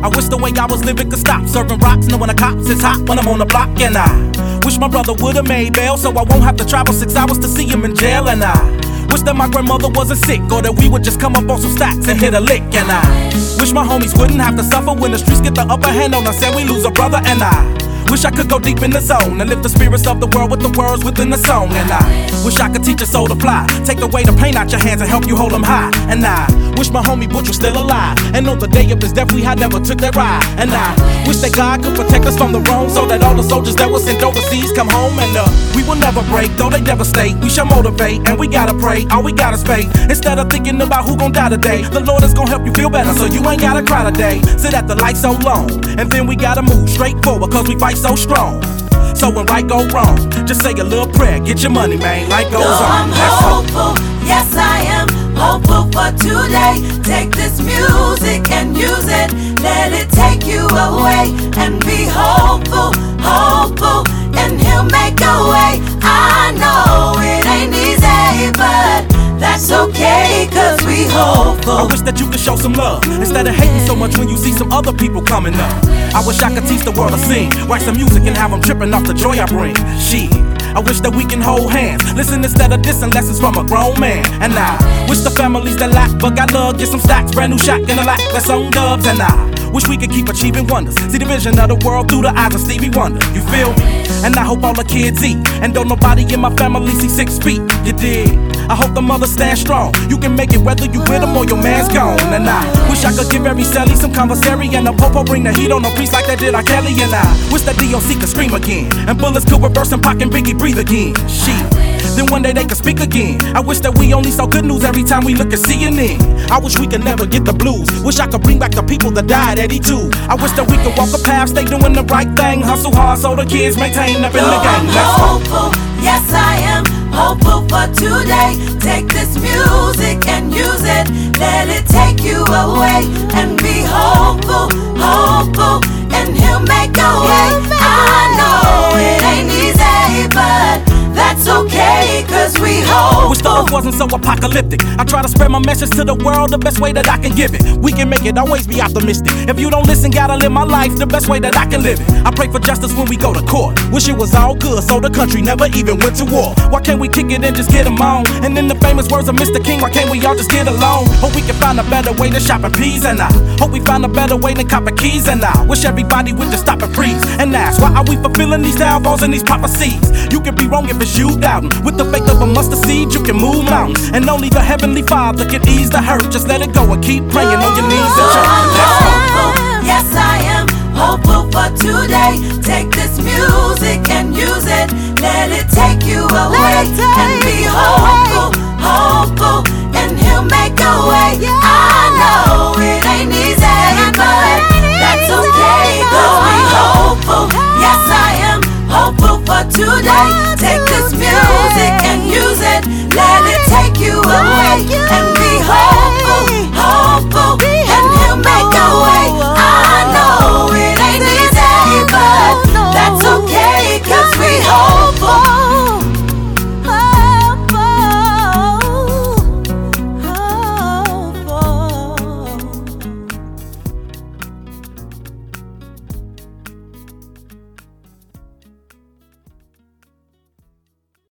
I wish the way I was living could stop. Serving rocks, knowing the cops is hot when I'm on the block. And I wish my brother would've made bail, so I won't have to travel 6 hours to see him in jail. And I wish that my grandmother wasn't sick, or that we would just come up on some stacks and hit a lick. And I wish my homies wouldn't have to suffer when the streets get the upper hand on us and we lose a brother. And I wish I could go deep in the zone and lift the spirits of the world with the words within the song. And I wish I could teach a soul to fly, take away the pain out your hands and help you hold them high. And I wish my homie Butch was still alive, and on the day of his death we had never took that ride. And I wish that God could protect us from the wrong, so that all the soldiers that were sent overseas come home. And we will never break, though they devastate. We shall motivate, and we gotta pray, all we gotta faith. Instead of thinking about who gon' die today, the Lord is gon' help you feel better, so you ain't gotta cry today. Sit at the light so long, and then we gotta move straight forward, cause we fight so strong. So when right go wrong, just say a little prayer, get your money, man, life goes on. I'm hopeful, yes I am hopeful for today. Take this music and use it, let it take you away. And be hopeful, hopeful, and he'll make a way. I know it ain't easy, but that's okay, cause we hopeful. I wish that you could show some love, instead of hating so much when you see some other people coming up. I wish I could teach the world to sing, write some music and have them tripping off the joy I bring. Shit, I wish that we can hold hands, listen instead of dissing lessons from a grown man. And I wish the families that lack but got love get some stacks, brand new shack in the lack, that's on dubs. And I wish we could keep achieving wonders, see the vision of the world through the eyes of Stevie Wonder. You feel me? And I hope all the kids eat, and don't nobody in my family see 6 feet. You dig? I hope the mothers stand strong. You can make it whether you with them or your man's gone. And I wish I could give every celly some conversary, and a popo bring the heat on the priest like they did R. Kelly. And I wish that DOC could scream again, and bullets could reverse and Pac and Biggie breathe again. Shit, then one day they could speak again. I wish that we only saw good news every time we look at CNN. I wish we could never get the blues. Wish I could bring back the people that died at 82. I wish that we could walk a path, stay doing the right thing, hustle hard so the kids maintain up in the game. Let's go. Hopeful, yes I am hopeful for today. Take this music and use it, let it take you away. And be hopeful, hopeful, and he'll make a way. I know it ain't easy, but that's okay, cause we hope. Wish the earth wasn't so apocalyptic. I try to spread my message to the world the best way that I can give it. We can make it, always be optimistic. If you don't listen, gotta live my life the best way that I can live it. I pray for justice when we go to court. Wish it was all good so the country never even went to war. Why can't we kick it and just get them on? And in the famous words of Mr. King, why can't we all just get along? Hope we can find a better way than shopping peas. And I hope we find a better way than copping keys. And I wish everybody would just stop and freeze and ask, why are we fulfilling these downfalls and these prophecies? You can be wrong if it's you doubting. With the faith of a mustard seed, you can move mountains. And only the Heavenly Father can ease the hurt. Just let it go and keep praying on your knees and church. Let's go. Yes, I am hopeful for today. Take this music and use it, let it take you away. And be hopeful, hopeful, and he'll make a way. I know it ain't easy, but that's okay, cause we hopeful. Yes, I am hopeful for today. Take this music and use it, let it take you away.